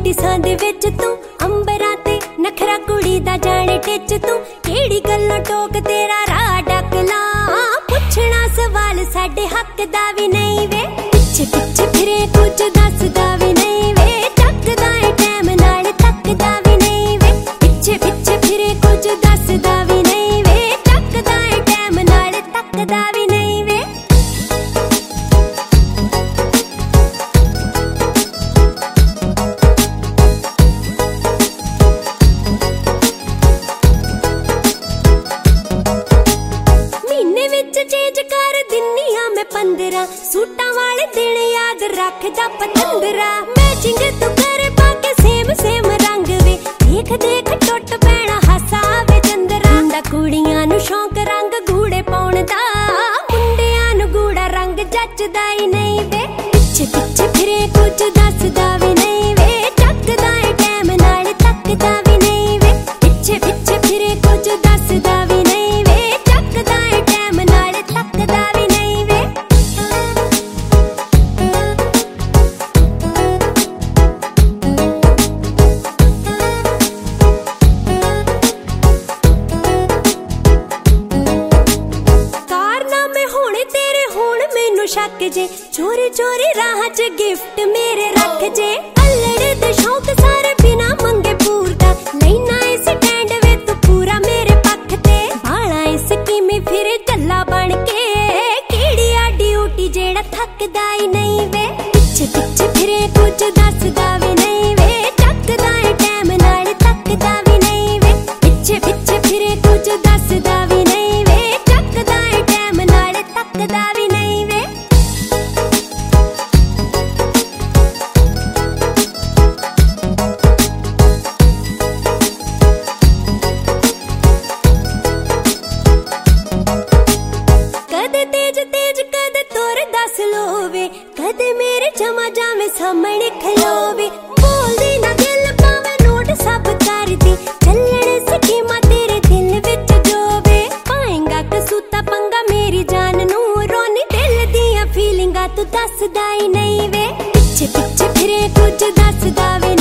दिसां दे विच तू अंबरां ते नखरा कुड़ी दा जाने टिच तू केड़ी गल्लों टोक तेरा राह डक ला पुछना सवाल साडे हक दा भी नहीं वे पिछे पिछे फिरे कुछ दसदा भी नहीं वे टकदा ए टाइम नाल तकदा भी नहीं वे पिछे पिछे फिरे कुछ दसदा भी नहीं वे टकदा ए टाइम नाल तकदा भी नहीं वे चेंज कर दिन्नी आ मैं 15 सूटां वाले दिन याद रखदा पतंदरा मैचिंग तू करे पाके सेम सेम रंग वे देख देख टुट पैना हासा वे चंदरा मुंडा कुड़ियां नु शौक रंग गूड़े पाउण दा मुंडियां नु गूड़ा रंग जचदा ही नहीं वे पिछे पिछे फिरे कुछ दसदा भी नहीं वे टकदा ए टाइम नाल तकदा भी नहीं वे पिछे पिछे फिरे कुछ दसदा भी नहीं वे टकदा ए टाइम नाल तकदा भी नहीं वे कारनामे होने तेरे होण मैनू शक जे चोरी चोरी राह च गिफ्ट मेरे रख जे अल्लड़ दे शौक सारे बिना मंगे पूरदा लेना इस स्टैंड वे तू पूरा मेरे पक्ष ते बाला इस कीमे फिरे गल्ला बन के केड़ी आ ड्यूटी जेड़ा थकदा ही नहीं वे पिछे पिछे फिरे कुछ दसदा भी नहीं वे टकदा ए टाइम नाल तकदा भी नहीं वे पिछे पिछे फिरे कुछ दसदा भी नहीं वे टकदा ए टाइम नाल तकदा भी नहीं वे कदे तेज तेज कदे तोर दस लोवे कदे मेरे जमा जावे सामने खलोवे बोलदी ना दिल पावे नोट सब करदी चलने स्कीमा तेरे दिल विच जोवे पाएंगा कसूता पंगा मेरी जान नू रोनी दिल दियां फीलिंगा तू दसदा ही नहीं वे पिछे पिछे फिरे कुछ दसदा भी